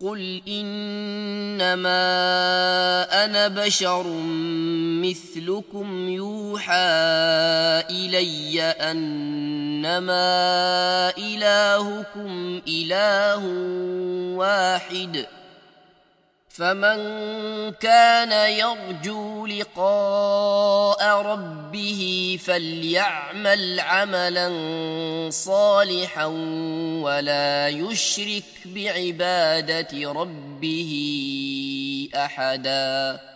قل إنما أنا بشر مثلكم يوحى إلي أنما إلهكم إله واحد فمن كان يرجو لقاء ربه فليعمل عملا صالحا ولا يشرك بعبادة ربه أحدا.